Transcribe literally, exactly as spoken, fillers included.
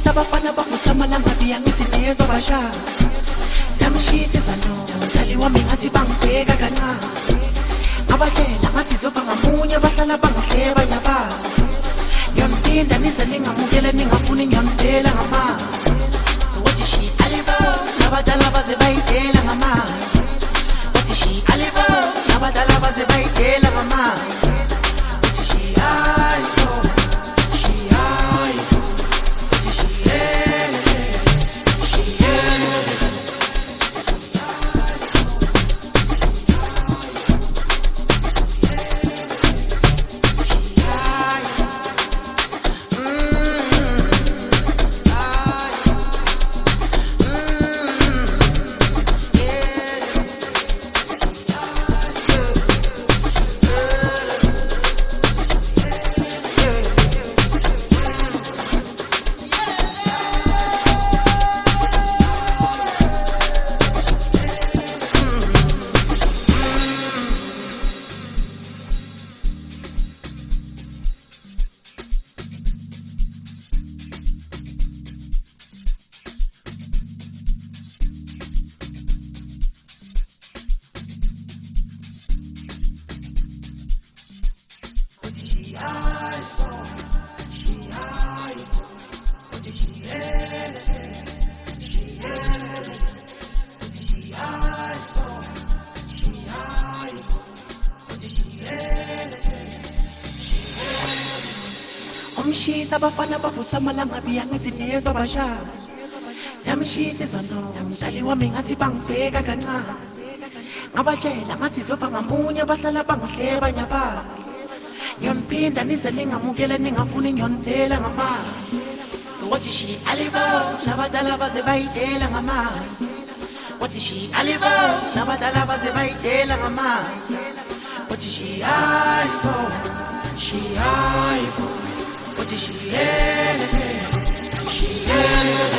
abafana bafutha amalanga ngithi nezobasha samshisa no dali wami ngathi bangibheka kancane abatshela ngathi zoba ngamunye bahlala bangihleba nyabazi ngiyoniphinda nize ningamukele ningafuni ngiyamthela ngamanzi wathi shi alibo nabadala baze bayidela ngamanzi wathi shi alibo nabadala baze bayidela ngamanzi wathi shi ayo shi ayo wathi shi ele shi ele umshisa abafana bavutha amalanga ngithi nezobasha samshisa no dali wami ngathi bangibheka kancane abatshela ngathi zoba ngamunye bahlala bangihleba nyabazi ngiyoniphinda nize ningamukele ningafuni ngiyonithela ngamanzi wathi shi alibo nabadala baze bayidela ngamanzi wathi shi alibo nabadala baze bayidela ngamanzi wathi shi ayibo shi ayibo wathi shi ele shi ele